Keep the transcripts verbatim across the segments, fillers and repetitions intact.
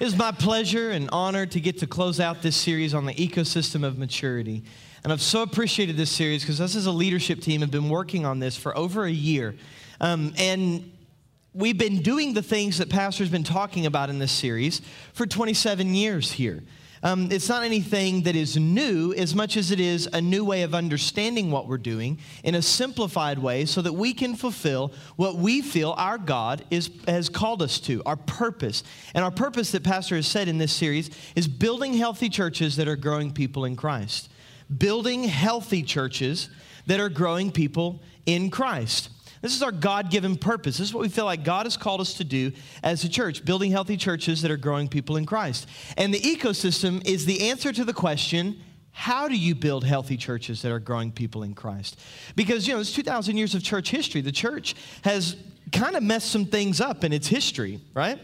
It is my pleasure and honor to get to close out this series on the ecosystem of maturity. And I've so appreciated this series because us as a leadership team have been working on this for over a year. Um, and we've been doing the things that Pastor's been talking about in this series for twenty-seven years here. Um, it's not anything that is new as much as it is a new way of understanding what we're doing in a simplified way so that we can fulfill what we feel our God is, has called us to, our purpose. And our purpose that Pastor has said in this series is building healthy churches that are growing people in Christ. Building healthy churches that are growing people in Christ. This is our God-given purpose. This is what we feel like God has called us to do as a church, building healthy churches that are growing people in Christ. And the ecosystem is the answer to the question, how do you build healthy churches that are growing people in Christ? Because, you know, it's two thousand years of church history. The church has kind of messed some things up in its history, right?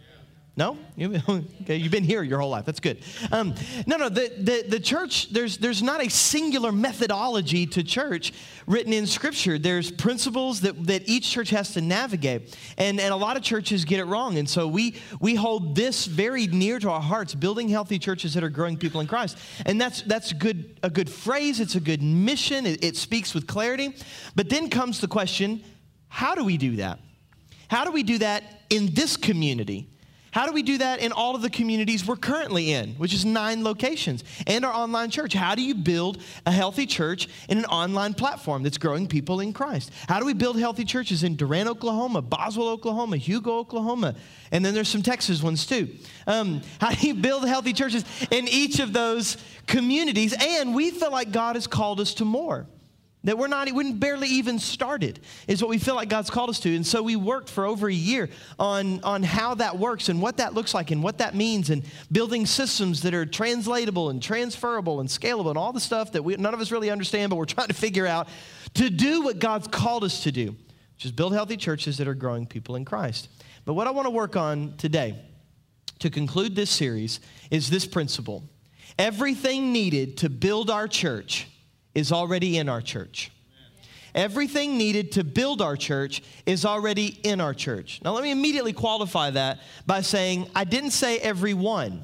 No? Okay, you've been here your whole life. That's good. Um, no, no, the, the, the church, there's, there's not a singular methodology to church written in Scripture. There's principles that, that each church has to navigate. And, and a lot of churches get it wrong. And so we, we hold this very near to our hearts, building healthy churches that are growing people in Christ. And that's, that's good, a good phrase. It's a good mission. It, it speaks with clarity. But then comes the question, how do we do that? How do we do that in this community? How do we do that in all of the communities we're currently in, which is nine locations, and our online church? How do you build a healthy church in an online platform that's growing people in Christ? How do we build healthy churches in Durant, Oklahoma, Boswell, Oklahoma, Hugo, Oklahoma, and then there's some Texas ones too? Um, how do you build healthy churches in each of those communities? And we feel like God has called us to more. That we're not, we barely even started is what we feel like God's called us to. And so we worked for over a year on, on how that works and what that looks like and what that means and building systems that are translatable and transferable and scalable and all the stuff that we, none of us really understand, but we're trying to figure out to do what God's called us to do, which is build healthy churches that are growing people in Christ. But what I want to work on today to conclude this series is this principle. Everything needed to build our church is already in our church. Everything needed to build our church is already in our church. Now, let me immediately qualify that by saying I didn't say everyone.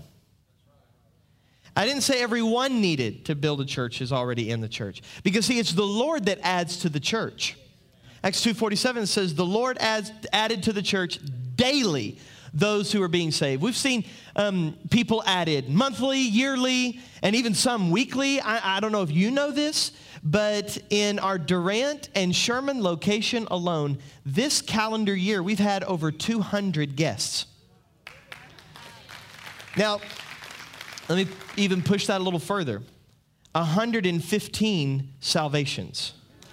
I didn't say everyone needed to build a church is already in the church. Because, see, it's the Lord that adds to the church. Acts two forty-seven says, the Lord adds, added to the church daily those who are being saved. We've seen um, people added monthly, yearly, and even some weekly. I, I don't know if you know this, but in our Durant and Sherman location alone, this calendar year, we've had over two hundred guests. Now, let me even push that a little further. one hundred fifteen salvations.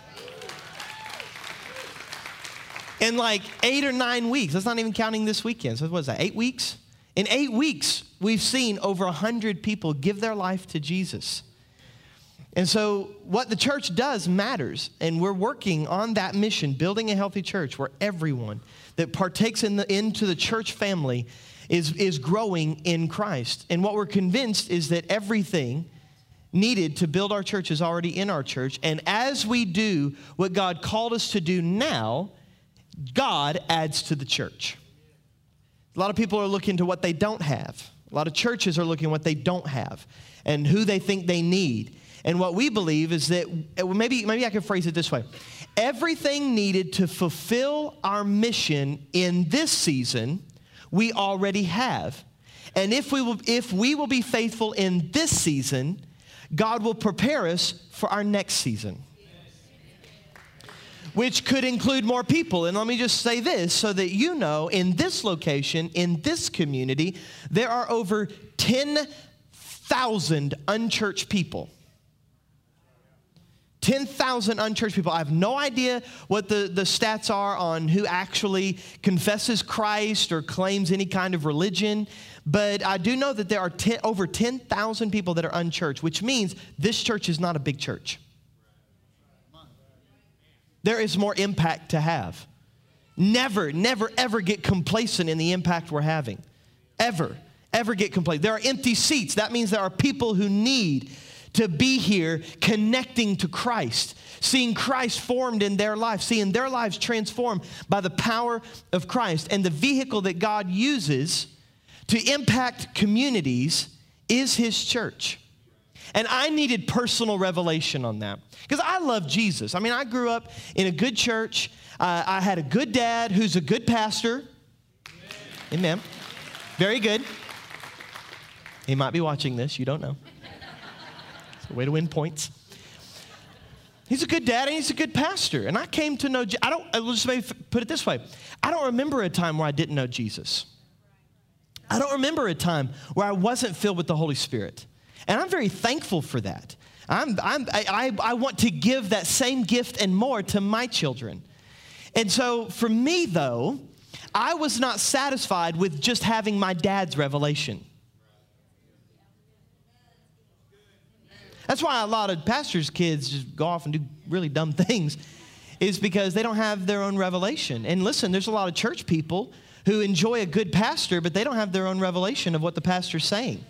In like eight or nine weeks, that's not even counting this weekend. So what is that, eight weeks? In eight weeks, we've seen over one hundred people give their life to Jesus. And so what the church does matters. And we're working on that mission, building a healthy church where everyone that partakes in the, into the church family is, is growing in Christ. And what we're convinced is that everything needed to build our church is already in our church. And as we do what God called us to do now, God adds to the church. A lot of people are looking to what they don't have. A lot of churches are looking at what they don't have and who they think they need. And what we believe is that, maybe, maybe I can phrase it this way. Everything needed to fulfill our mission in this season, we already have. And if we will, if we will be faithful in this season, God will prepare us for our next season, which could include more people. And let me just say this so that you know, in this location, in this community, there are over ten thousand unchurched people. ten thousand unchurched people. I have no idea what the, the stats are on who actually confesses Christ or claims any kind of religion, but I do know that there are ten, over ten thousand people that are unchurched, which means this church is not a big church. There is more impact to have. Never, never, ever get complacent in the impact we're having. Ever, ever get complacent. There are empty seats. That means there are people who need to be here connecting to Christ, seeing Christ formed in their life, seeing their lives transformed by the power of Christ. And the vehicle that God uses to impact communities is his church. And I needed personal revelation on that because I love Jesus. I mean, I grew up in a good church. Uh, I had a good dad who's a good pastor. Amen. Amen. Very good. He might be watching this. You don't know. It's a way to win points. He's a good dad and he's a good pastor. And I came to know, I don't, let's just maybe put it this way. I don't remember a time where I didn't know Jesus. I don't remember a time where I wasn't filled with the Holy Spirit. And I'm very thankful for that. I'm, I'm, I, I want to give that same gift and more to my children. And so for me, though, I was not satisfied with just having my dad's revelation. That's why a lot of pastors' kids just go off and do really dumb things, is because they don't have their own revelation. And listen, there's a lot of church people who enjoy a good pastor, but they don't have their own revelation of what the pastor's saying.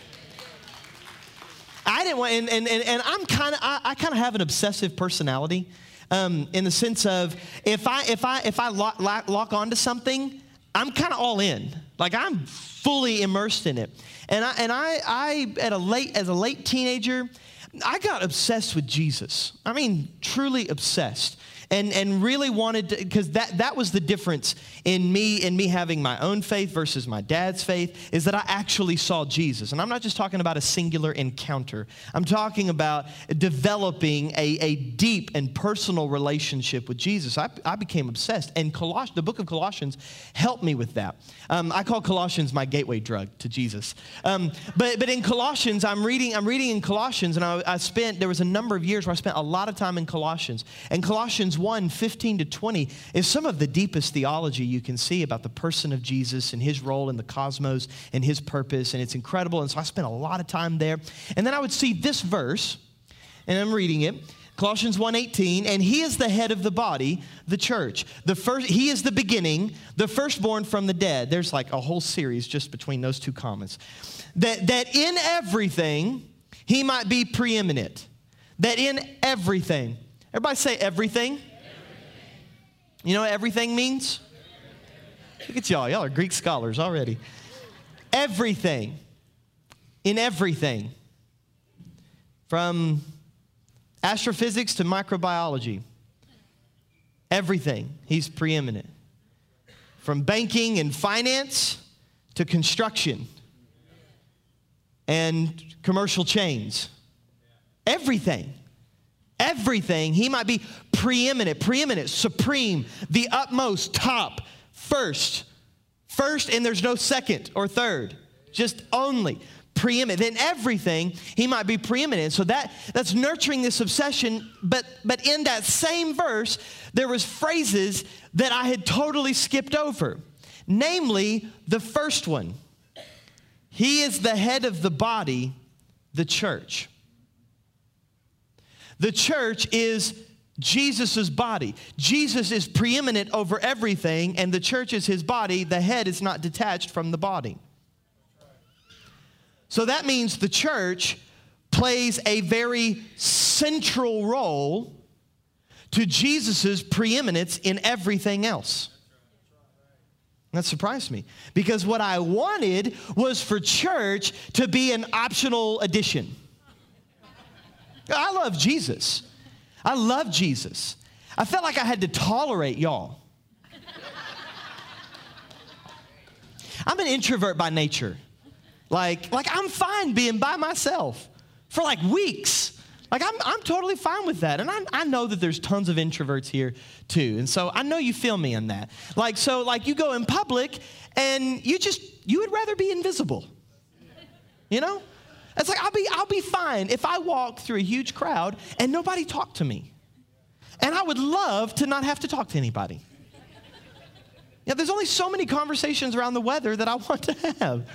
I didn't want, and, and, and I'm kind of, I, I kind of have an obsessive personality, um, in the sense of if I, if I, if I lock, lock, lock onto something, I'm kind of all in. Like I'm fully immersed in it. And I, and I, I, at a late, as a late teenager, I got obsessed with Jesus. I mean, truly obsessed. And, and really wanted to, because that, that was the difference in me and me having my own faith versus my dad's faith, is that I actually saw Jesus. And I'm not just talking about a singular encounter. I'm talking about developing a, a deep and personal relationship with Jesus. I, I became obsessed. And Coloss- the book of Colossians helped me with that. Um, I call Colossians my gateway drug to Jesus. Um, but, but in Colossians, I'm reading, I'm reading in Colossians, and I, I spent, there was a number of years where I spent a lot of time in Colossians. And Colossians one, fifteen to twenty is some of the deepest theology you can see about the person of Jesus and his role in the cosmos and his purpose, and it's incredible. And so I spent a lot of time there. And then I would see this verse, and I'm reading it, Colossians one eighteen, and he is the head of the body, the church. The first, he is the beginning, the firstborn from the dead. There's like a whole series just between those two comments. That, that in everything he might be preeminent. That in everything. Everybody say everything. Everything. You know what everything means? Look at y'all. Y'all are Greek scholars already. Everything. In everything. From astrophysics to microbiology. Everything. He's preeminent. From banking and finance to construction and commercial chains. Everything. Everything, he might be preeminent, preeminent, supreme, the utmost, top, first. First, and there's no second or third. Just only preeminent. Then everything, he might be preeminent. So that, that's nurturing this obsession. But, but in that same verse, there was phrases that I had totally skipped over. Namely, the first one. He is the head of the body, the church. The church is Jesus' body. Jesus is preeminent over everything, and the church is his body. The head is not detached from the body. So that means the church plays a very central role to Jesus' preeminence in everything else. That surprised me, because what I wanted was for church to be an optional addition. I love Jesus. I love Jesus. I felt like I had to tolerate y'all. I'm an introvert by nature. Like, like I'm fine being by myself for like weeks. Like I'm, I'm totally fine with that. And I, I know that there's tons of introverts here too. And so I know you feel me on that. Like, so like you go in public and you just, you would rather be invisible. You know? It's like, I'll be, I'll be fine if I walk through a huge crowd and nobody talked to me. And I would love to not have to talk to anybody. Yeah, there's only so many conversations around the weather that I want to have.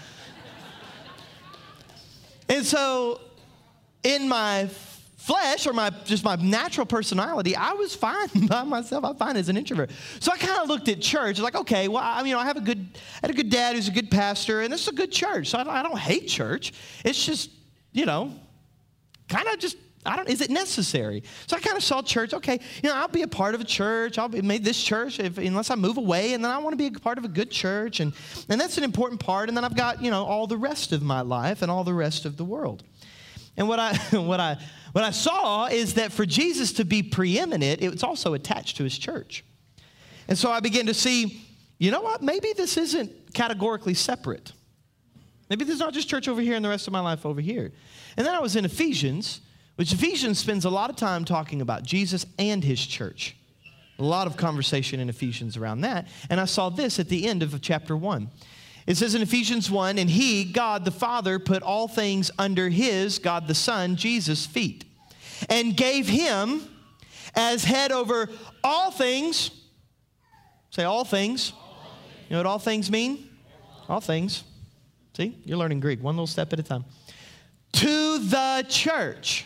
And so in my flesh, or my just my natural personality, I was fine by myself. I'm fine as an introvert. So I kind of looked at church like, okay, well, I, you know, I have a good, I had a good dad who's a good pastor, and this is a good church. So I don't, I don't hate church. It's just, you know, kind of just I don't, is it necessary? So I kind of saw church, okay, you know, I'll be a part of a church. I'll be made this church if, unless I move away, and then I want to be a part of a good church, and, and that's an important part. And then I've got, you know, all the rest of my life and all the rest of the world. And what I what I what I saw is that for Jesus to be preeminent, it's also attached to his church. And so I began to see, you know what, maybe this isn't categorically separate. Maybe there's not just church over here and the rest of my life over here. And then I was in Ephesians, which Ephesians spends a lot of time talking about Jesus and his church. A lot of conversation in Ephesians around that. And I saw this at the end of chapter one. It says in Ephesians one, and he, God the Father, put all things under his, God the Son, Jesus' feet, and gave him as head over all things. Say all things. All things. You know what all things mean? All things. See, you're learning Greek, one little step at a time. To the church.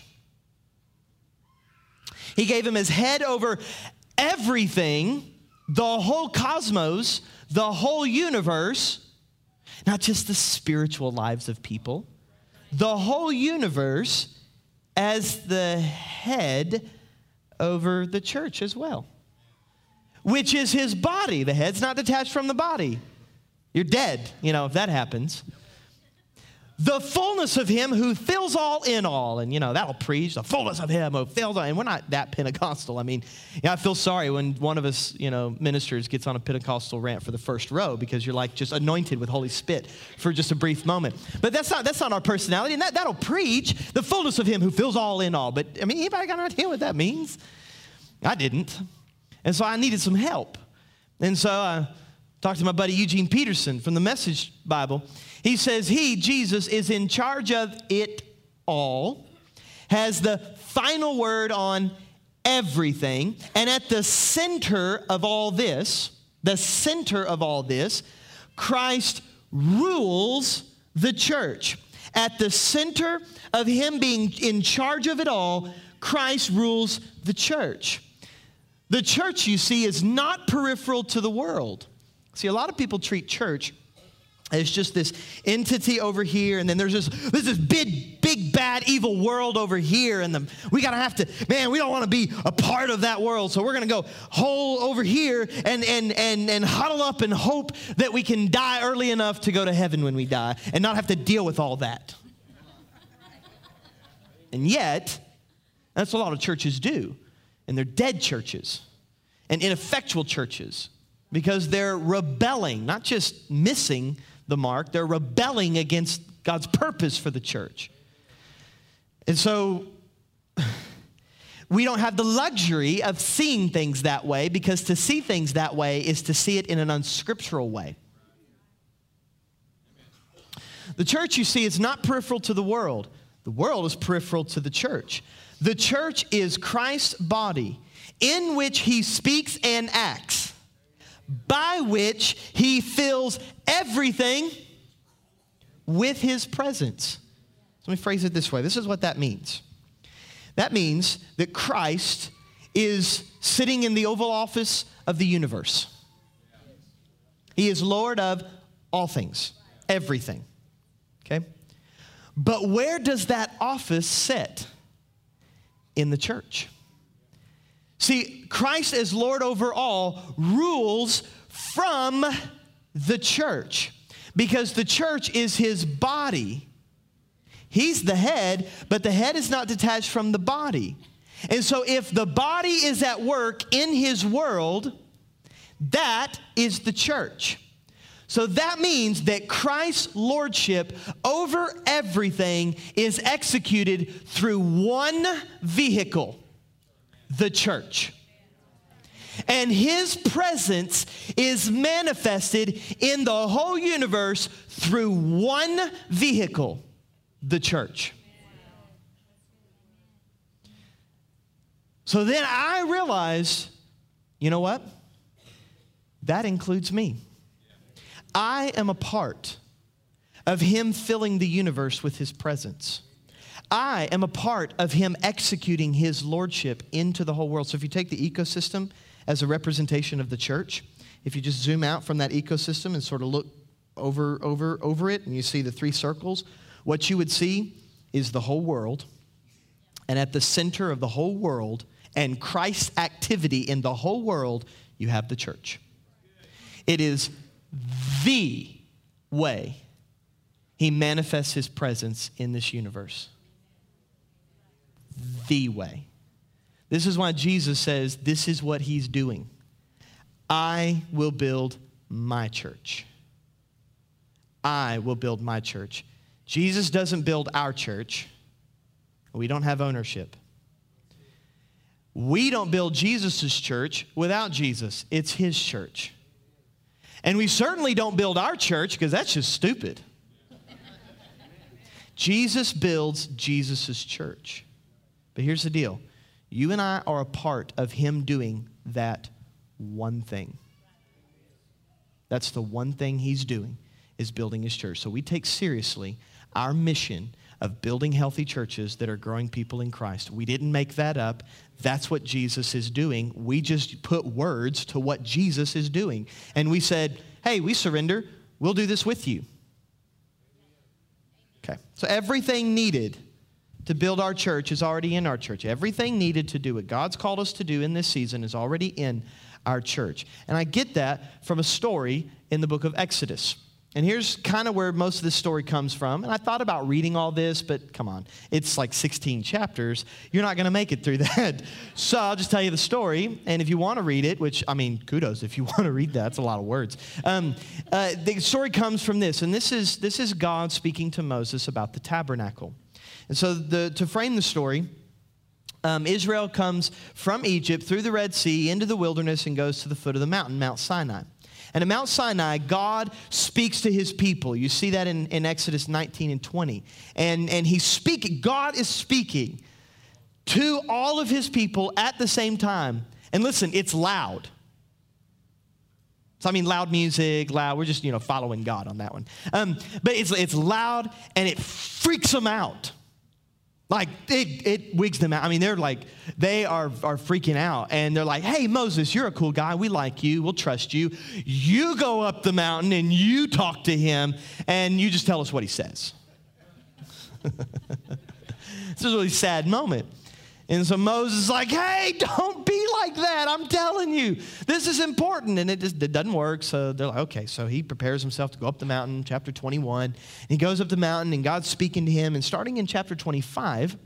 He gave him his head over everything, the whole cosmos, the whole universe, not just the spiritual lives of people, the whole universe as the head over the church as well, which is his body. The head's not detached from the body. You're dead, you know, if that happens. The fullness of him who fills all in all. And, you know, that'll preach. The fullness of him who fills all. And we're not that Pentecostal. I mean, yeah, I feel sorry when one of us, you know, ministers gets on a Pentecostal rant for the first row because you're like just anointed with Holy Spit for just a brief moment. But that's not that's not our personality. And that, that'll preach the fullness of him who fills all in all. But, I mean, anybody got an idea what that means? I didn't. And so I needed some help. And so I talked to my buddy Eugene Peterson from the Message Bible. He says he, Jesus, is in charge of it all, has the final word on everything, and at the center of all this, the center of all this, Christ rules the church. At the center of him being in charge of it all, Christ rules the church. The church, you see, is not peripheral to the world. See, a lot of people treat church as just this entity over here, and then there's this, there's this big, big, bad, evil world over here, and the, we gotta have to, man, we don't want to be a part of that world, so we're gonna go hole over here and, and, and, and huddle up and hope that we can die early enough to go to heaven when we die and not have to deal with all that. And yet, that's what a lot of churches do, and they're dead churches and ineffectual churches because they're rebelling, not just missing the mark, they're rebelling against God's purpose for the church. And so we don't have the luxury of seeing things that way, because to see things that way is to see it in an unscriptural way. The church, you see, is not peripheral to the world. The world is peripheral to the church. The church is Christ's body in which he speaks and acts, by which he fills everything with his presence. Let me phrase it this way. This is what that means. That means that Christ is sitting in the Oval Office of the universe. He is Lord of all things, everything. Okay? But where does that office sit? In the church. See, Christ as Lord over all rules from the church, because the church is his body. He's the head, but the head is not detached from the body. And so if the body is at work in his world, that is the church. So that means that Christ's lordship over everything is executed through one vehicle, the church. And his presence is manifested in the whole universe through one vehicle, the church. So then I realized, you know what? That includes me. I am a part of him filling the universe with his presence. I am a part of him executing his lordship into the whole world. So if you take the ecosystem as a representation of the church, if you just zoom out from that ecosystem and sort of look over, over, over it, and you see the three circles, what you would see is the whole world. And at the center of the whole world and Christ's activity in the whole world, you have the church. It is the way he manifests his presence in this universe. The way. This is why Jesus says this is what he's doing. I will build my church. I will build my church. Jesus doesn't build our church. We don't have ownership. We don't build Jesus' church without Jesus. It's his church. And we certainly don't build our church because that's just stupid. Jesus builds Jesus' church. But here's the deal. You and I are a part of him doing that one thing. That's the one thing he's doing, is building his church. So we take seriously our mission of building healthy churches that are growing people in Christ. We didn't make that up. That's what Jesus is doing. We just put words to what Jesus is doing. And we said, hey, we surrender. We'll do this with you. Okay. So everything needed to build our church is already in our church. Everything needed to do what God's called us to do in this season is already in our church. And I get that from a story in the book of Exodus. And here's kind of where most of this story comes from. And I thought about reading all this, but come on, it's like sixteen chapters. You're not going to make it through that. So I'll just tell you the story. And if you want to read it, which, I mean, kudos if you want to read that. It's a lot of words. Um, uh, the story comes from this. And this is, this is God speaking to Moses about the tabernacle. And so the, to frame the story, um, Israel comes from Egypt through the Red Sea into the wilderness and goes to the foot of the mountain, Mount Sinai. And at Mount Sinai, God speaks to his people. You see that in, in Exodus nineteen and twenty. And, and he's speaking, God is speaking to all of his people at the same time. And listen, it's loud. So I mean loud music, loud, we're just, you know, following God on that one. Um, but it's, it's loud and it freaks them out. Like, it, it wigs them out. I mean, they're like, they are, are freaking out. And they're like, hey, Moses, you're a cool guy. We like you. We'll trust you. You go up the mountain and you talk to him and you just tell us what he says. This is a really sad moment. And so Moses is like, hey, don't be like that. I'm telling you, this is important. And it just it doesn't work. So they're like, okay. So he prepares himself to go up the mountain, chapter twenty-one. And he goes up the mountain and God's speaking to him. And starting in chapter twenty-five,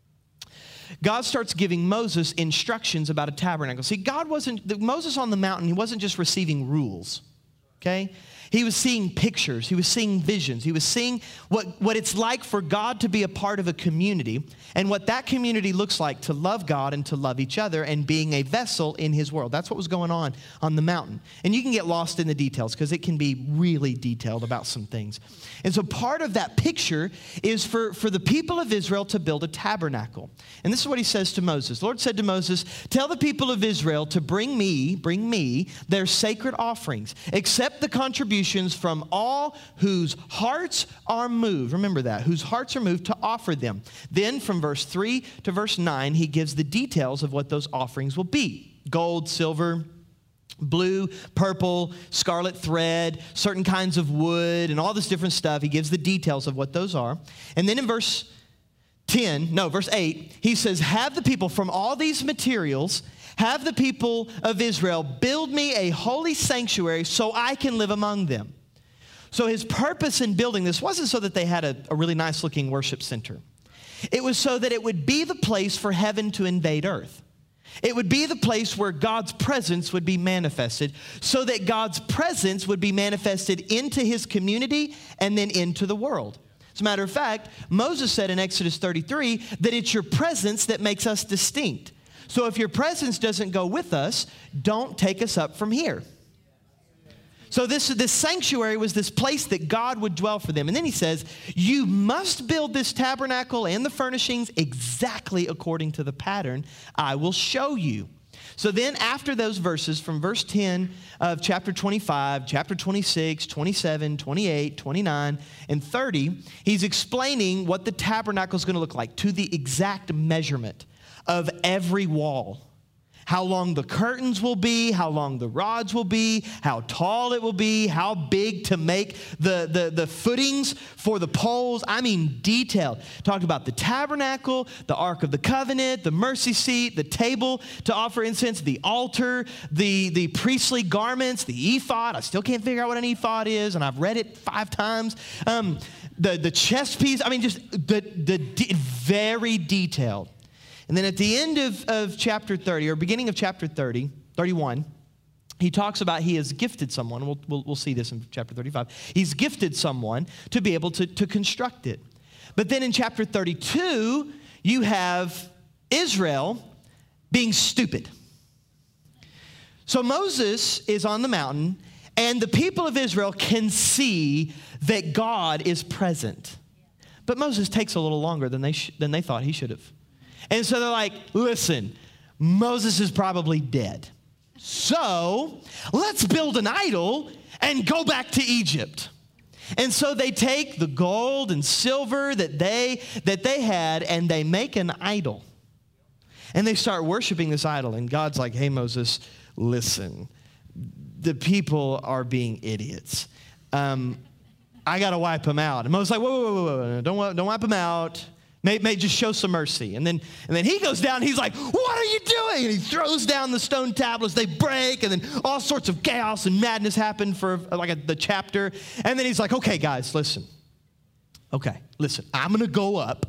God starts giving Moses instructions about a tabernacle. See, God wasn't, Moses on the mountain, he wasn't just receiving rules, okay? He was seeing pictures. He was seeing visions. He was seeing what, what it's like for God to be a part of a community and what that community looks like to love God and to love each other and being a vessel in his world. That's what was going on on the mountain. And you can get lost in the details because it can be really detailed about some things. And so part of that picture is for, for the people of Israel to build a tabernacle. And this is what he says to Moses. The Lord said to Moses, tell the people of Israel to bring me, bring me their sacred offerings, accept the contributions from all whose hearts are moved. Remember that, whose hearts are moved to offer them. Then from verse three to verse nine, he gives the details of what those offerings will be. Gold, silver, blue, purple, scarlet thread, certain kinds of wood, and all this different stuff. He gives the details of what those are. And then in verse ten, no, verse eight, he says, have the people from all these materials, have the people of Israel build me a holy sanctuary so I can live among them. So his purpose in building this wasn't so that they had a, a really nice looking worship center. It was so that it would be the place for heaven to invade earth. It would be the place where God's presence would be manifested, so that God's presence would be manifested into his community and then into the world. As a matter of fact, Moses said in Exodus thirty-three that it's your presence that makes us distinct. So if your presence doesn't go with us, don't take us up from here. So this, this sanctuary was this place that God would dwell for them. And then he says, you must build this tabernacle and the furnishings exactly according to the pattern I will show you. So then after those verses, from verse ten of chapter twenty-five, chapter twenty-six, twenty-seven, twenty-eight, twenty-nine, and thirty, he's explaining what the tabernacle is going to look like to the exact measurement of every wall. how long the curtains will be, how long the rods will be, how tall it will be, how big to make the, the, the footings for the poles. I mean, detailed. Talked about the tabernacle, the Ark of the Covenant, the mercy seat, the table to offer incense, the altar, the, the priestly garments, the ephod. I still can't figure out what an ephod is, and I've read it five times. Um, the, the chest piece, I mean, just the, the de- very detailed. And then at the end of, of chapter thirty, or beginning of chapter thirty, thirty-one, he talks about he has gifted someone. We'll, we'll, we'll see this in chapter thirty-five. He's gifted someone to be able to, to construct it. But then in chapter thirty-two, you have Israel being stupid. So Moses is on the mountain, and the people of Israel can see that God is present. But Moses takes a little longer than they sh- than they thought he should have. And so they're like, listen, Moses is probably dead. So let's build an idol and go back to Egypt. And so they take the gold and silver that they that they had, and they make an idol. And they start worshiping this idol. And God's like, hey, Moses, listen, the people are being idiots. Um, I got to wipe them out. And Moses is like, whoa, whoa, whoa, whoa, whoa. Don't, don't wipe them out. May, may just show some mercy. And then, and then he goes down, he's like, what are you doing? And he throws down the stone tablets, they break, and then all sorts of chaos and madness happen for like a, the chapter. And then he's like, okay, guys, listen. Okay, listen, I'm going to go up,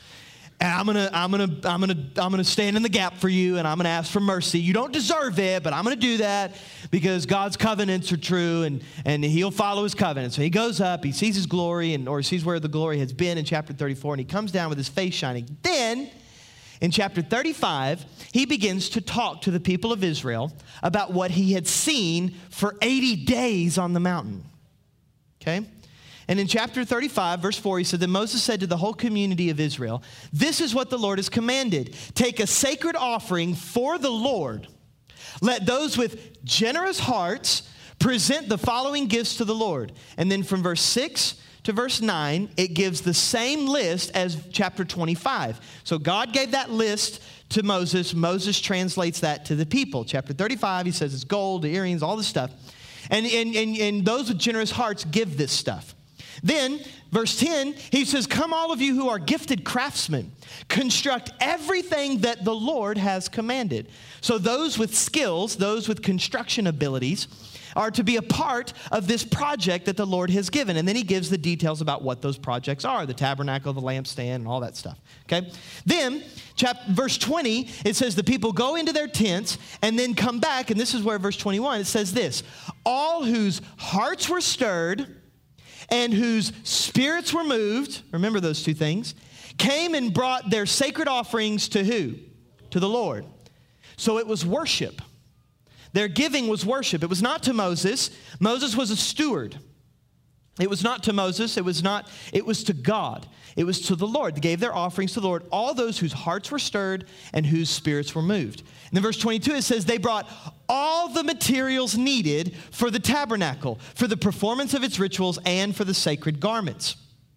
and I'm going to I'm going to I'm going to I'm going to stand in the gap for you, and I'm going to ask for mercy. You don't deserve it, but I'm going to do that because God's covenants are true, and and he'll follow his covenant. So he goes up, he sees his glory, and or sees where the glory has been in chapter thirty-four, and he comes down with his face shining. Then in chapter thirty-five, he begins to talk to the people of Israel about what he had seen for eighty days on the mountain. Okay? And in chapter thirty-five, verse four, he said, then Moses said to the whole community of Israel, this is what the Lord has commanded. Take a sacred offering for the Lord. Let those with generous hearts present the following gifts to the Lord. And then from verse six to verse nine, it gives the same list as chapter twenty-five. So God gave that list to Moses. Moses translates that to the people. Chapter thirty-five, he says it's gold, the earrings, all this stuff. And, and, and, and those with generous hearts give this stuff. Then, verse ten, he says, come all of you who are gifted craftsmen, construct everything that the Lord has commanded. So those with skills, those with construction abilities, are to be a part of this project that the Lord has given. And then he gives the details about what those projects are, the tabernacle, the lampstand, and all that stuff, okay? Then, chapter, verse twenty, it says the people go into their tents and then come back, and this is where verse twenty-one, it says this, all whose hearts were stirred and whose spirits were moved, remember those two things, came and brought their sacred offerings to who? To the Lord. So it was worship. Their giving was worship. It was not to Moses. Moses was a steward. It was not to Moses. It was not, it was to God. It was to the Lord. They gave their offerings to the Lord, all those whose hearts were stirred and whose spirits were moved. And then verse twenty-two, it says they brought all the materials needed for the tabernacle, for the performance of its rituals, and for the sacred garments.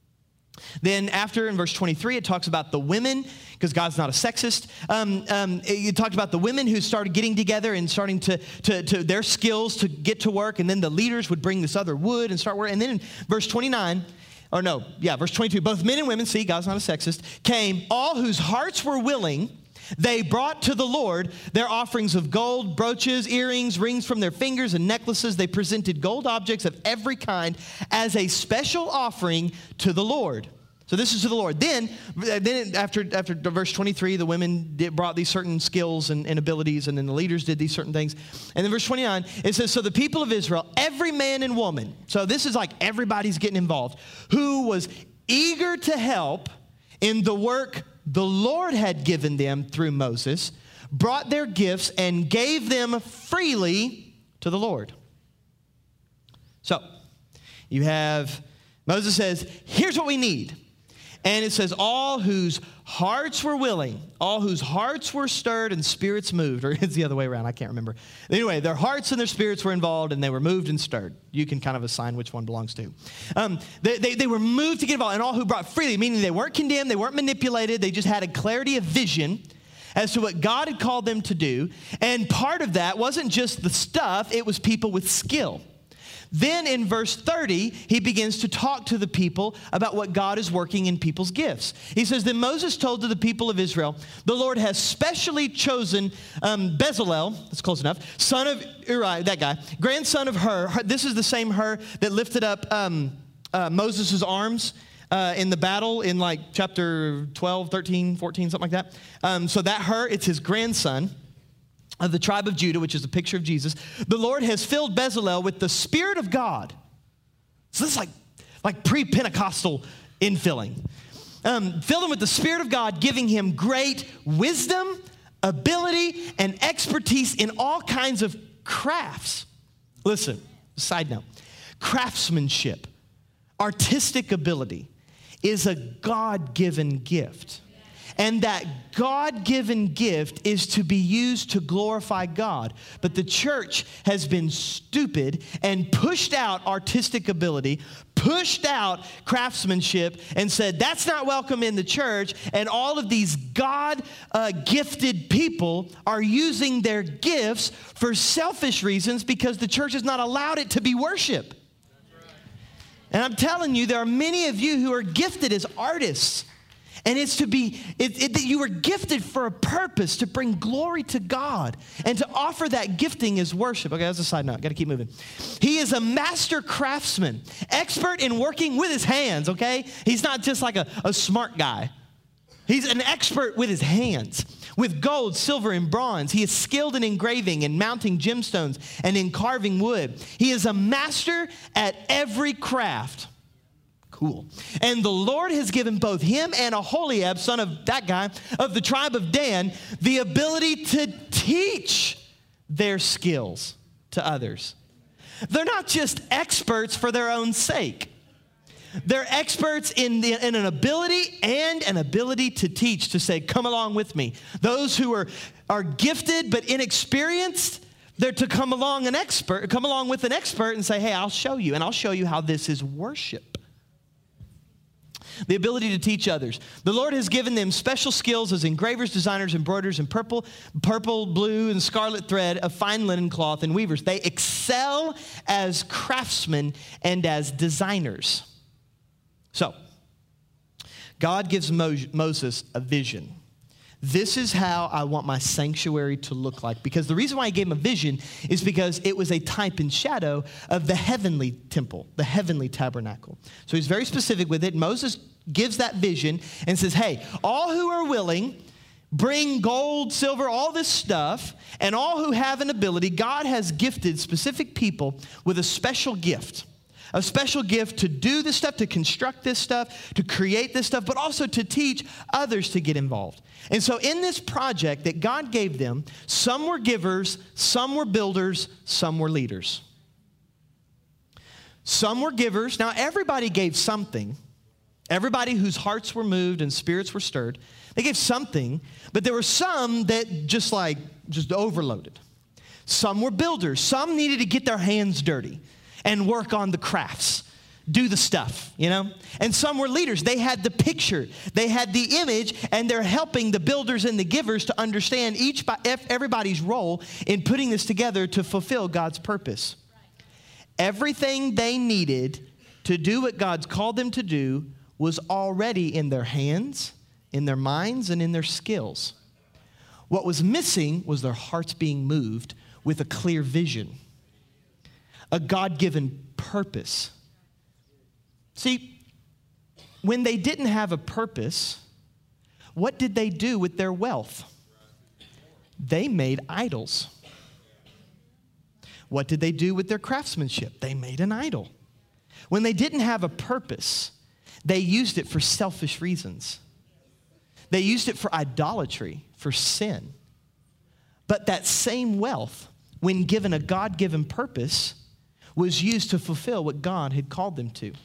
Then after, in verse twenty-three, it talks about the women, because God's not a sexist. Um, um, it talked about the women who started getting together and starting to, to, to their skills to get to work, and then the leaders would bring this other wood and start working. And then in verse twenty-nine, or no, yeah, verse twenty-two, both men and women, see, God's not a sexist, came, all whose hearts were willing. They brought to the Lord their offerings of gold, brooches, earrings, rings from their fingers, and necklaces. They presented gold objects of every kind as a special offering to the Lord. So this is to the Lord. Then, then after, after verse twenty-three, the women did, brought these certain skills and, and abilities, and then the leaders did these certain things. And then verse twenty-nine, it says, so the people of Israel, every man and woman, so this is like everybody's getting involved, who was eager to help in the work the Lord had given them through Moses, brought their gifts and gave them freely to the Lord. So you have, Moses says, here's what we need. And it says, all whose hearts were willing, all whose hearts were stirred and spirits moved, or it's the other way around, I can't remember. Anyway, their hearts and their spirits were involved, and they were moved and stirred. You can kind of assign which one belongs to. Um, they, they, they were moved to get involved, and all who brought freely, meaning they weren't condemned, they weren't manipulated, they just had a clarity of vision, as to what God had called them to do. And part of that wasn't just the stuff, it was people with skill. Then in verse thirty, he begins to talk to the people about what God is working in people's gifts. He says, then Moses told to the people of Israel, the Lord has specially chosen um, Bezalel, that's close enough, son of Uri, that guy, grandson of Hur. This is the same Hur that lifted up um, uh, Moses' arms uh, in the battle in like chapter twelve, thirteen, fourteen, something like that. Um, so that Hur, it's his grandson, of the tribe of Judah, which is a picture of Jesus. The Lord has filled Bezalel with the Spirit of God. So this is like, like pre-Pentecostal infilling. Um, filled him with the Spirit of God, giving him great wisdom, ability, and expertise in all kinds of crafts. Listen, side note, craftsmanship, artistic ability is a God-given gift. And that God-given gift is to be used to glorify God. But the church has been stupid and pushed out artistic ability, pushed out craftsmanship, and said, that's not welcome in the church. And all of these God-gifted uh, people are using their gifts for selfish reasons because the church has not allowed it to be worship. And I'm telling you, there are many of you who are gifted as artists. And it's to be, it, it, that you were gifted for a purpose, to bring glory to God and to offer that gifting as worship. Okay, that's a side note. Got to keep moving. He is a master craftsman, expert in working with his hands, okay? He's not just like a, a smart guy. He's an expert with his hands, with gold, silver, and bronze. He is skilled in engraving and mounting gemstones and in carving wood. He is a master at every craft. Cool. And the Lord has given both him and Aholiab, son of that guy, of the tribe of Dan, the ability to teach their skills to others. They're not just experts for their own sake. They're experts in, the, in an ability and an ability to teach, to say, come along with me. Those who are, are gifted but inexperienced, they're to come along an expert, come along with an expert and say, hey, I'll show you, and I'll show you how this is worship. The ability to teach others. The Lord has given them special skills as engravers, designers, embroiderers, and purple, purple, blue, and scarlet thread of fine linen cloth and weavers. They excel as craftsmen and as designers. So, God gives Mo- Moses a vision. This is how I want my sanctuary to look like. Because the reason why I gave him a vision is because it was a type and shadow of the heavenly temple, the heavenly tabernacle. So he's very specific with it. Moses gives that vision and says, hey, all who are willing, bring gold, silver, all this stuff, and all who have an ability, God has gifted specific people with a special gift. A special gift to do this stuff, to construct this stuff, to create this stuff, but also to teach others to get involved. And so in this project that God gave them, some were givers, some were builders, some were leaders. Some were givers. Now, everybody gave something. Everybody whose hearts were moved and spirits were stirred, they gave something, but there were some that just like, just overloaded. Some were builders. Some needed to get their hands dirty and work on the crafts, do the stuff, you know? And some were leaders. They had the picture, they had the image, and they're helping the builders and the givers to understand each everybody's role in putting this together to fulfill God's purpose. Everything they needed to do what God's called them to do was already in their hands, in their minds, and in their skills. What was missing was their hearts being moved with a clear vision, a God-given purpose. See, when they didn't have a purpose, what did they do with their wealth? They made idols. What did they do with their craftsmanship? They made an idol. When they didn't have a purpose, they used it for selfish reasons. They used it for idolatry, for sin. But that same wealth, when given a God-given purpose, was used to fulfill what God had called them to.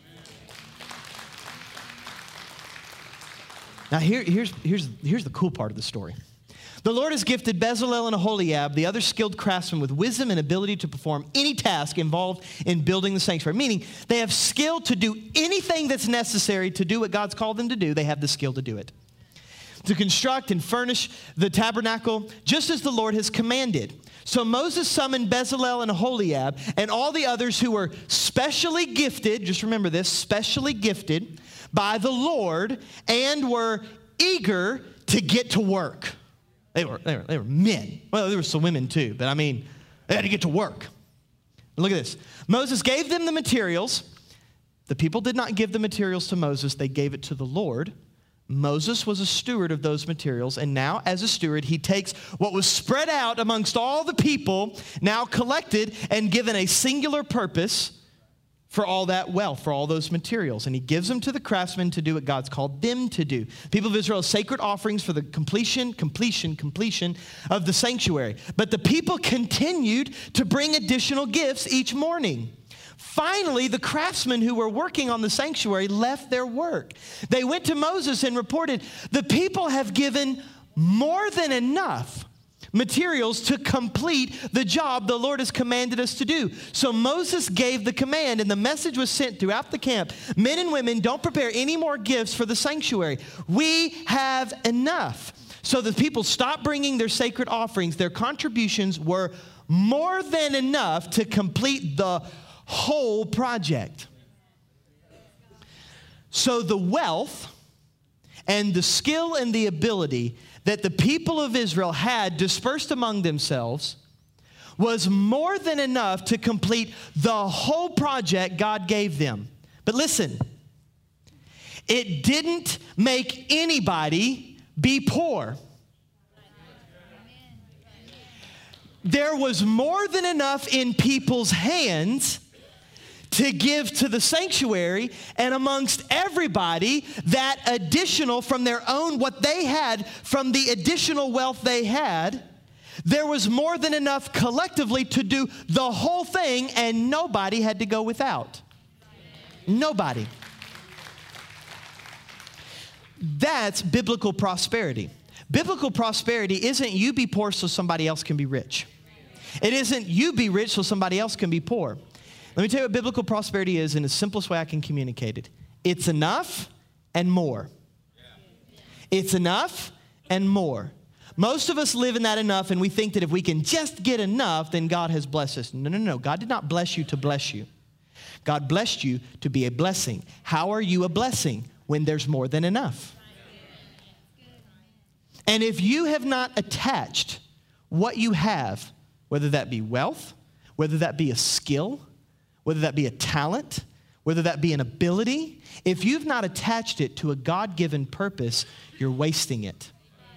Now, here, here's, here's, here's the cool part of the story. The Lord has gifted Bezalel and Aholiab, the other skilled craftsmen, with wisdom and ability to perform any task involved in building the sanctuary. Meaning, they have skill to do anything that's necessary to do what God's called them to do. They have the skill to do it. to construct and furnish the tabernacle, just as the Lord has commanded. So Moses summoned Bezalel and Aholiab and all the others who were specially gifted, just remember this, specially gifted by the Lord, and were eager to get to work. They were, they were, they were men. Well, there were some women too, but I mean, they had to get to work. Look at this. Moses gave them the materials. The people did not give the materials to Moses. They gave it to the Lord. Moses was a steward of those materials, and now as a steward, he takes what was spread out amongst all the people, now collected and given a singular purpose for all that wealth, for all those materials. And he gives them to the craftsmen to do what God's called them to do. People of Israel, sacred offerings for the completion, completion, completion of the sanctuary. But the people continued to bring additional gifts each morning. Finally, the craftsmen who were working on the sanctuary left their work. They went to Moses and reported, the people have given more than enough materials to complete the job the Lord has commanded us to do. So Moses gave the command, and the message was sent throughout the camp. Men and women, don't prepare any more gifts for the sanctuary. We have enough. So the people stopped bringing their sacred offerings. Their contributions were more than enough to complete the whole project. So the wealth and the skill and the ability that the people of Israel had dispersed among themselves was more than enough to complete the whole project God gave them. But listen, it didn't make anybody be poor. There was more than enough in people's hands to give to the sanctuary, and amongst everybody, that additional from their own, what they had, from the additional wealth they had, there was more than enough collectively to do the whole thing, and nobody had to go without. Nobody. That's biblical prosperity. Biblical prosperity isn't you be poor so somebody else can be rich. It isn't you be rich so somebody else can be poor. Let me tell you what biblical prosperity is in the simplest way I can communicate it. It's enough and more. It's enough and more. Most of us live in that enough, and we think that if we can just get enough, then God has blessed us. No, no, no. God did not bless you to bless you. God blessed you to be a blessing. How are you a blessing? When there's more than enough. And if you have not attached what you have, whether that be wealth, whether that be a skill, whether that be a talent, whether that be an ability, if you've not attached it to a God-given purpose, you're wasting it.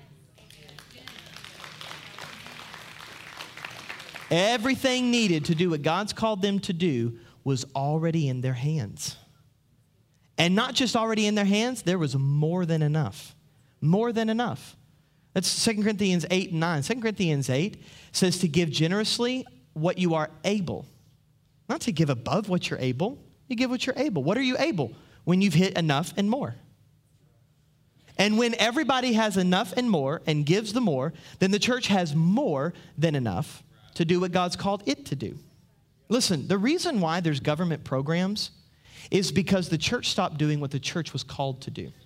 Everything needed to do what God's called them to do was already in their hands. And not just already in their hands, there was more than enough. More than enough. That's Second Corinthians eight and nine. Second Corinthians eight says to give generously what you are able. Not to give above what you're able. You give what you're able. What are you able? When you've hit enough and more. And when everybody has enough and more and gives the more, then the church has more than enough to do what God's called it to do. Listen, the reason why there's government programs is because the church stopped doing what the church was called to do.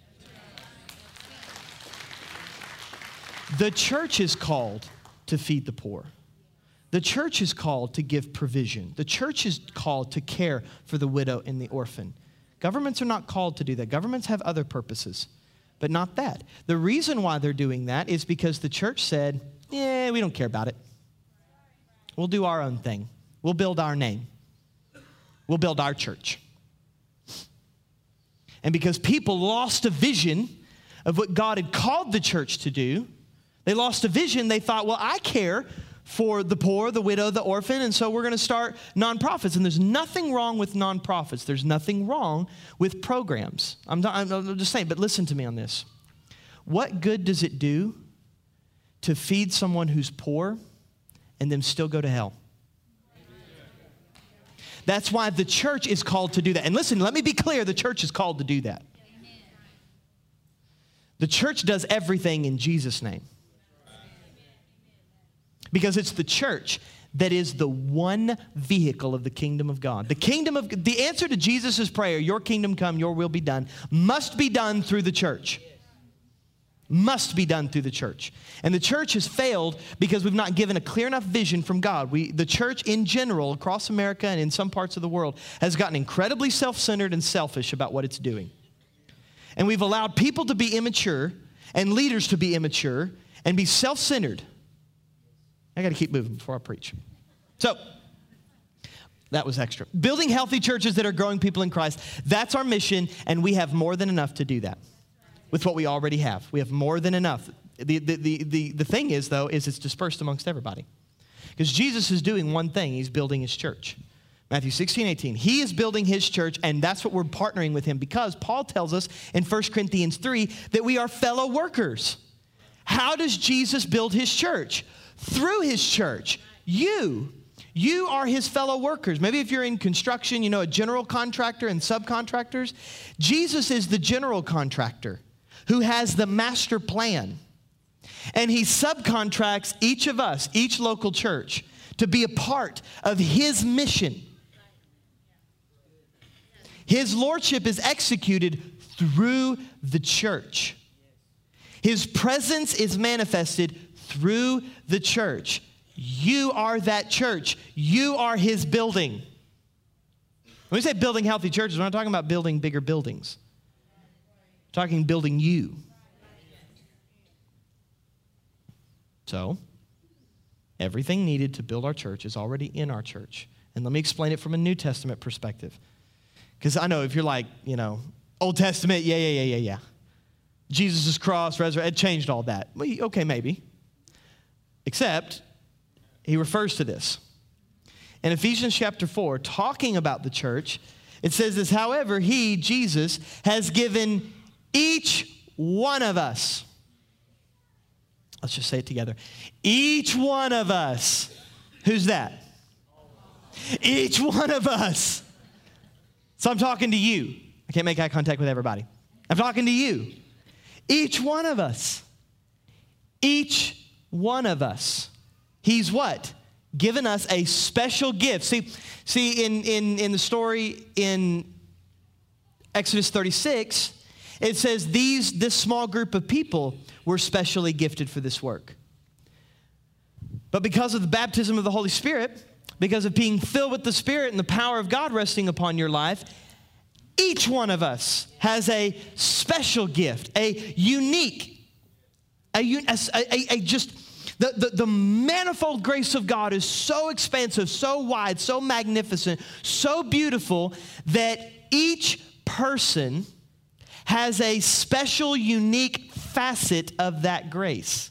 The church is called to feed the poor. The church is called to give provision. The church is called to care for the widow and the orphan. Governments are not called to do that. Governments have other purposes, but not that. The reason why they're doing that is because the church said, yeah, we don't care about it. We'll do our own thing. We'll build our name. We'll build our church. And because people lost a vision of what God had called the church to do, they lost a vision. They thought, well, I care for the poor, the widow, the orphan, and so we're going to start nonprofits. And there's nothing wrong with nonprofits. There's nothing wrong with programs. I'm, not, I'm just saying, but listen to me on this. What good does it do to feed someone who's poor and them still go to hell? That's why the church is called to do that. And listen, let me be clear, the church is called to do that. The church does everything in Jesus' name. Because it's the church that is the one vehicle of the kingdom of God. The kingdom of the answer to Jesus' prayer, your kingdom come, your will be done, must be done through the church. must be done through the church. And the church has failed because we've not given a clear enough vision from God. We, the church in general, across America and in some parts of the world, has gotten incredibly self-centered and selfish about what it's doing. And we've allowed people to be immature and leaders to be immature and be self-centered. I got to keep moving before I preach. So, that was extra. Building healthy churches that are growing people in Christ, that's our mission, and we have more than enough to do that with what we already have. We have more than enough. The, the, the, the, the thing is, though, is it's dispersed amongst everybody. Because Jesus is doing one thing. He's building his church. Matthew sixteen, eighteen. He is building his church, and that's what we're partnering with him, because Paul tells us in First Corinthians three that we are fellow workers. How does Jesus build his church? Through his church. You. You are his fellow workers. Maybe if you're in construction, you know, a general contractor and subcontractors. Jesus is the general contractor who has the master plan. And he subcontracts each of us, each local church, to be a part of his mission. His lordship is executed through the church. His presence is manifested through the church. You are that church. You are his building. When we say building healthy churches, we're not talking about building bigger buildings. We're talking building you. So, everything needed to build our church is already in our church. And let me explain it from a New Testament perspective. Because I know if you're like, you know, Old Testament, yeah, yeah, yeah, yeah, yeah. Jesus' cross, resurrection, it changed all that. Well, okay, maybe. Except, he refers to this. In Ephesians chapter four, talking about the church, it says this, however, he, Jesus, has given each one of us, let's just say it together, each one of us, who's that? Each one of us. So I'm talking to you. I can't make eye contact with everybody. I'm talking to you. Each one of us. Each one of us. He's what? Given us a special gift. See, see in, in, in the story in Exodus thirty-six, it says these this small group of people were specially gifted for this work. But because of the baptism of the Holy Spirit, because of being filled with the Spirit and the power of God resting upon your life, each one of us has a special gift, a unique, a, a, a, a just... The, the, the manifold grace of God is so expansive, so wide, so magnificent, so beautiful that each person has a special, unique facet of that grace.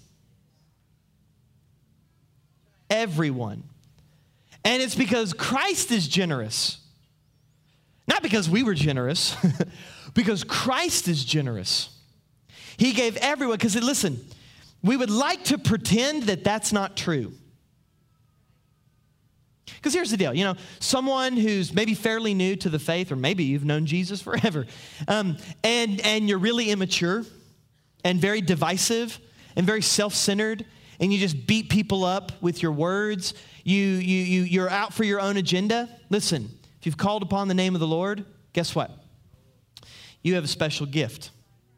Everyone. And it's because Christ is generous. Not because we were generous, because Christ is generous. He gave everyone, because listen, we would like to pretend that that's not true. Because here's the deal, you know, someone who's maybe fairly new to the faith, or maybe you've known Jesus forever, um, and, and you're really immature and very divisive and very self-centered, and you just beat people up with your words, you, you, you, you're out for your own agenda. Listen, if you've called upon the name of the Lord, guess what? You have a special gift.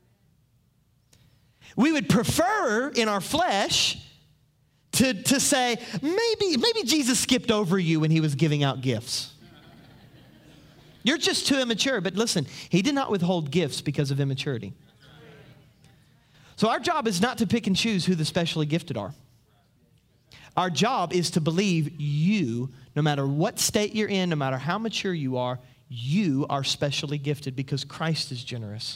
We would prefer in our flesh to, to say, maybe, maybe Jesus skipped over you when he was giving out gifts. You're just too immature. But listen, he did not withhold gifts because of immaturity. So our job is not to pick and choose who the specially gifted are. Our job is to believe you, no matter what state you're in, no matter how mature you are, you are specially gifted because Christ is generous.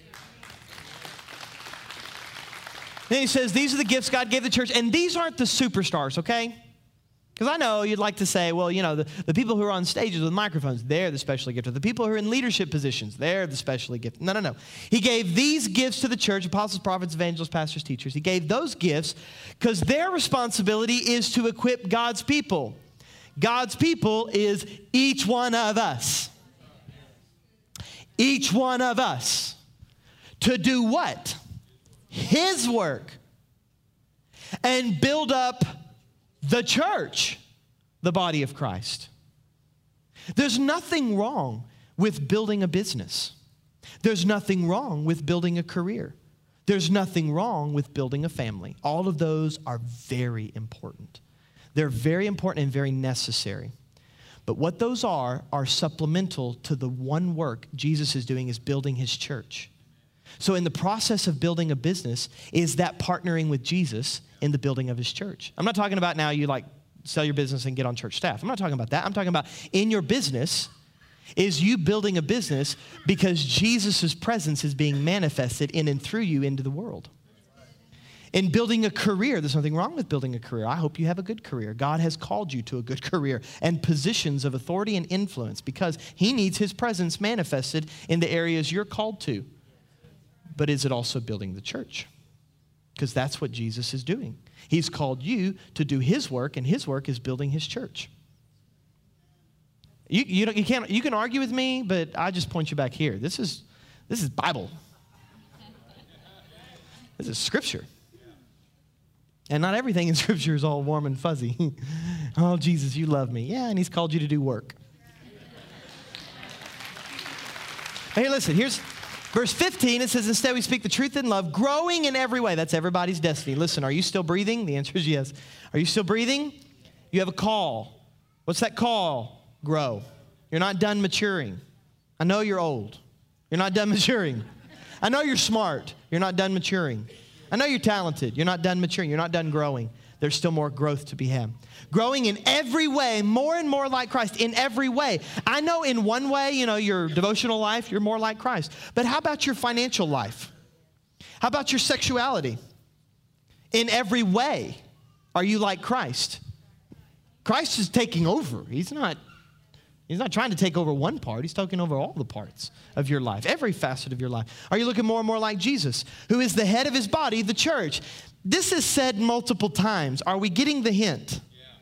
Then he says, these are the gifts God gave the church, and these aren't the superstars, okay? Because I know you'd like to say, well, you know, the, the people who are on stages with microphones, they're the specially gifted. The people who are in leadership positions, they're the specially gifted. No, no, no. He gave these gifts to the church, apostles, prophets, evangelists, pastors, teachers. He gave those gifts because their responsibility is to equip God's people. God's people is each one of us. Each one of us. To do what? His work, and build up the church, the body of Christ. There's nothing wrong with building a business. There's nothing wrong with building a career. There's nothing wrong with building a family. All of those are very important. They're very important and very necessary. But what those are, are supplemental to the one work Jesus is doing, is building his church. So in the process of building a business, is that partnering with Jesus in the building of his church? I'm not talking about now you like sell your business and get on church staff. I'm not talking about that. I'm talking about in your business, is you building a business because Jesus' presence is being manifested in and through you into the world. In building a career, there's nothing wrong with building a career. I hope you have a good career. God has called you to a good career and positions of authority and influence because he needs his presence manifested in the areas you're called to. But is it also building the church? Because that's what Jesus is doing. He's called you to do his work, and his work is building his church. You, you, don't, you, can't, you can argue with me, but I just point you back here. This is, this is Bible. This is Scripture. And not everything in Scripture is all warm and fuzzy. Oh, Jesus, you love me. Yeah, and he's called you to do work. Hey, listen, here's verse fifteen. It says, instead we speak the truth in love, growing in every way. That's everybody's destiny. Listen, are you still breathing? The answer is yes. Are you still breathing? You have a call. What's that call? Grow. You're not done maturing. I know you're old. You're not done maturing. I know you're smart. You're not done maturing. I know you're talented. You're not done maturing. You're not done growing. There's still more growth to be had. Growing in every way, more and more like Christ, in every way. I know in one way, you know, your devotional life, you're more like Christ. But how about your financial life? How about your sexuality? In every way, are you like Christ? Christ is taking over. He's not, he's not trying to take over one part. He's taking over all the parts of your life, every facet of your life. Are you looking more and more like Jesus, who is the head of his body, the church? This is said multiple times. Are we getting the hint?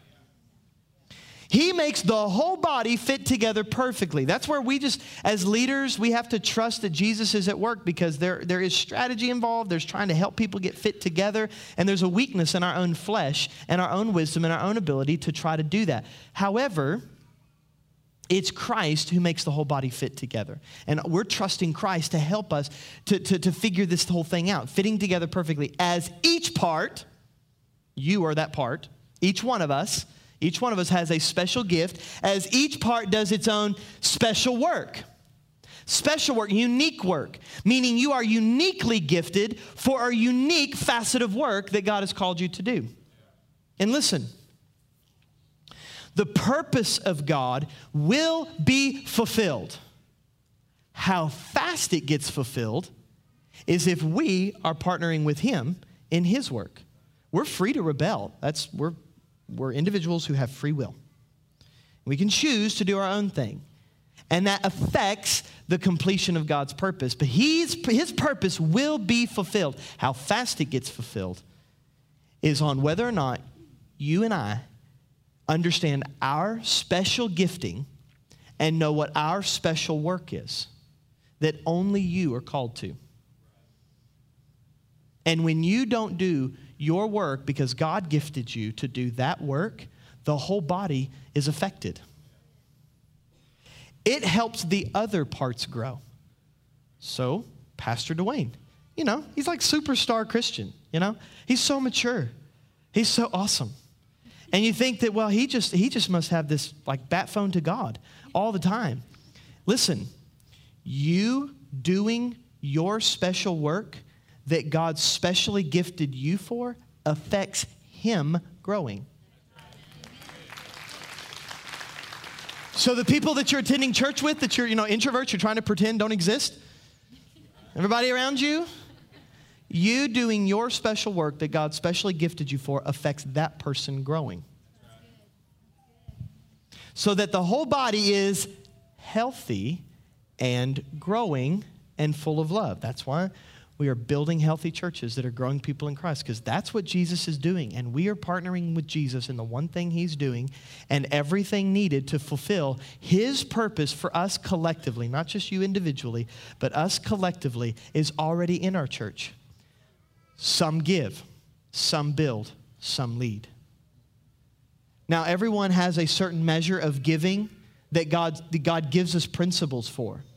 He makes the whole body fit together perfectly. That's where we just, as leaders, we have to trust that Jesus is at work because there, there is strategy involved. There's trying to help people get fit together. And there's a weakness in our own flesh and our own wisdom and our own ability to try to do that. However, it's Christ who makes the whole body fit together. And we're trusting Christ to help us to, to, to figure this whole thing out, fitting together perfectly as each part, you are that part, each one of us, each one of us has a special gift as each part does its own special work. Special work, unique work, meaning you are uniquely gifted for a unique facet of work that God has called you to do. And listen, the purpose of God will be fulfilled. How fast it gets fulfilled is if we are partnering with him in his work. We're free to rebel. That's we're we're individuals who have free will. We can choose to do our own thing. And that affects the completion of God's purpose. But he's, his purpose will be fulfilled. How fast it gets fulfilled is on whether or not you and I understand our special gifting and know what our special work is that only you are called to. And when you don't do your work because God gifted you to do that work, the whole body is affected. It helps the other parts grow. So, Pastor Dwayne, you know, he's like superstar Christian, you know? He's so mature. He's so awesome. And you think that, well, he just he just must have this like bat phone to God all the time. Listen, you doing your special work that God specially gifted you for affects him growing. So the people that you're attending church with, that you're, you know, introverts, you're trying to pretend don't exist, everybody around you, you doing your special work that God specially gifted you for affects that person growing. So that the whole body is healthy and growing and full of love. That's why we are building healthy churches that are growing people in Christ, because that's what Jesus is doing. And we are partnering with Jesus in the one thing he's doing and everything needed to fulfill his purpose for us collectively, not just you individually, but us collectively is already in our church. Some give, some build, some lead. Now, everyone has a certain measure of giving that God, that God gives us principles for.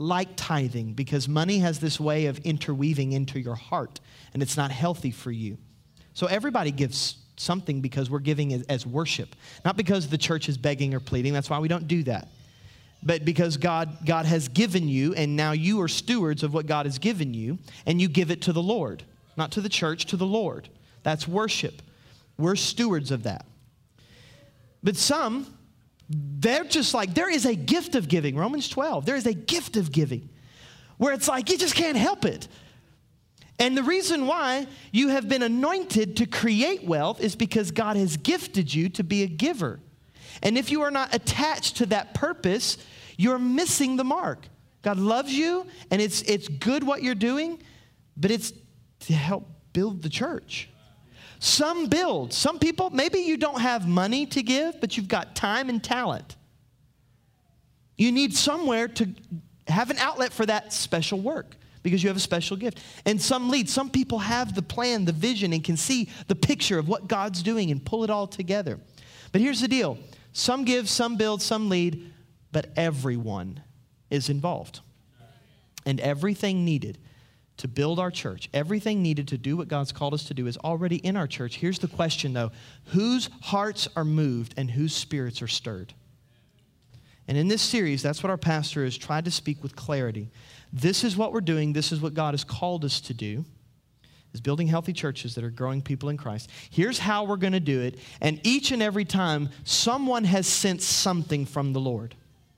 like tithing because money has this way of interweaving into your heart, and it's not healthy for you. So everybody gives something because we're giving as, as worship, not because the church is begging or pleading. That's why we don't do that. But because God, God has given you, and now you are stewards of what God has given you, and you give it to the Lord, not to the church, to the Lord. That's worship. We're stewards of that. But some, they're just like, there is a gift of giving. Romans twelve, there is a gift of giving where it's like, you just can't help it. And the reason why you have been anointed to create wealth is because God has gifted you to be a giver. And if you are not attached to that purpose, you're missing the mark. God loves you, and it's, it's good what you're doing, but it's to help build the church. Some build. Some people, maybe you don't have money to give, but you've got time and talent. You need somewhere to have an outlet for that special work because you have a special gift. And some lead. Some people have the plan, the vision, and can see the picture of what God's doing and pull it all together. But here's the deal. Some give, some build, some lead, but everyone is involved. And everything needed to build our church, everything needed to do what God's called us to do is already in our church. Here's the question, though. Whose hearts are moved and whose spirits are stirred? And in this series, that's what our pastor has tried to speak with clarity. This is what we're doing. This is what God has called us to do, is building healthy churches that are growing people in Christ. Here's how we're going to do it. And each and every time, someone has sensed something from the Lord.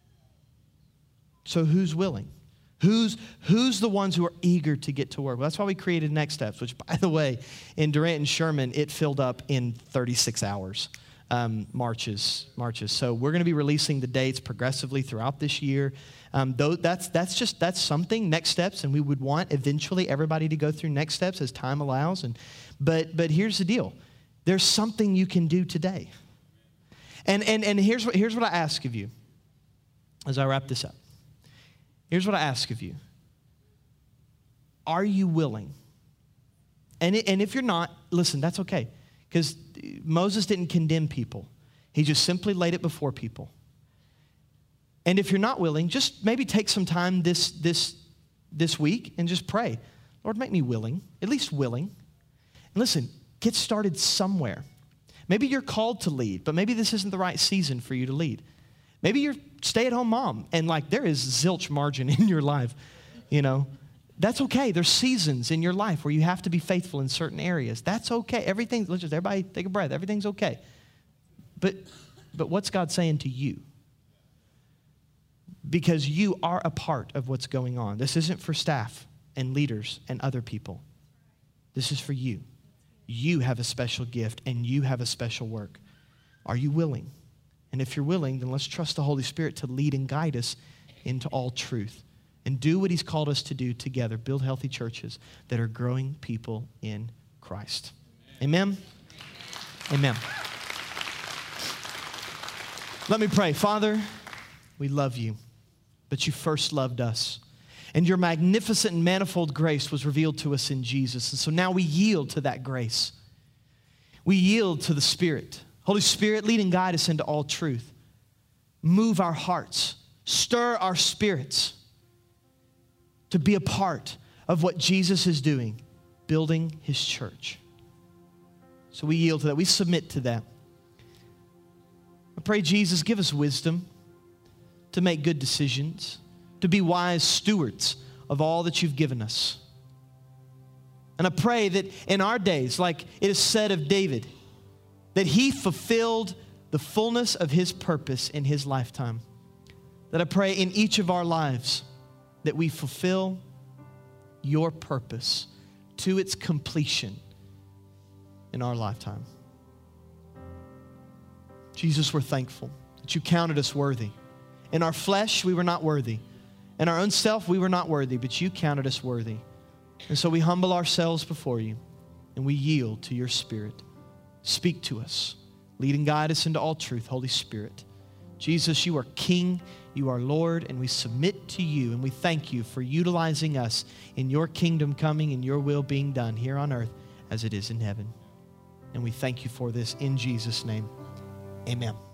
So who's willing? Who's, who's the ones who are eager to get to work? Well, that's why we created Next Steps, which, by the way, in Durant and Sherman, it filled up in thirty-six hours, um, marches, marches. So we're going to be releasing the dates progressively throughout this year. Um, though that's, that's just, that's something, Next Steps, and we would want eventually everybody to go through Next Steps as time allows. And, but, but here's the deal. There's something you can do today. And, and, and here's, what, here's what I ask of you as I wrap this up. Here's what I ask of you. Are you willing? And, it, and if you're not, listen, that's okay. Because Moses didn't condemn people. He just simply laid it before people. And if you're not willing, just maybe take some time this, this, this week and just pray. Lord, make me willing, at least willing. And listen, get started somewhere. Maybe you're called to lead, but maybe this isn't the right season for you to lead. Maybe you're stay-at-home mom, and like there is zilch margin in your life, you know. That's okay. There's seasons in your life where you have to be faithful in certain areas. That's okay. Everything, let's just, everybody take a breath. Everything's okay. But, but what's God saying to you? Because you are a part of what's going on. This isn't for staff and leaders and other people. This is for you. You have a special gift, and you have a special work. Are you willing? And if you're willing, then let's trust the Holy Spirit to lead and guide us into all truth and do what He's called us to do together, build healthy churches that are growing people in Christ. Amen? Amen. Let me pray. Father, we love you, but you first loved us. And your magnificent and manifold grace was revealed to us in Jesus. And so now we yield to that grace. We yield to the Spirit. Holy Spirit, lead and guide us into all truth. Move our hearts. Stir our spirits to be a part of what Jesus is doing, building His church. So we yield to that. We submit to that. I pray, Jesus, give us wisdom to make good decisions, to be wise stewards of all that you've given us. And I pray that in our days, like it is said of David, that he fulfilled the fullness of his purpose in his lifetime. That I pray in each of our lives that we fulfill your purpose to its completion in our lifetime. Jesus, we're thankful that you counted us worthy. In our flesh, we were not worthy. In our own self, we were not worthy, but you counted us worthy. And so we humble ourselves before you, and we yield to your Spirit. Speak to us. Lead and guide us into all truth, Holy Spirit. Jesus, you are King, you are Lord, and we submit to you, and we thank you for utilizing us in your kingdom coming and your will being done here on earth as it is in heaven. And we thank you for this in Jesus' name. Amen.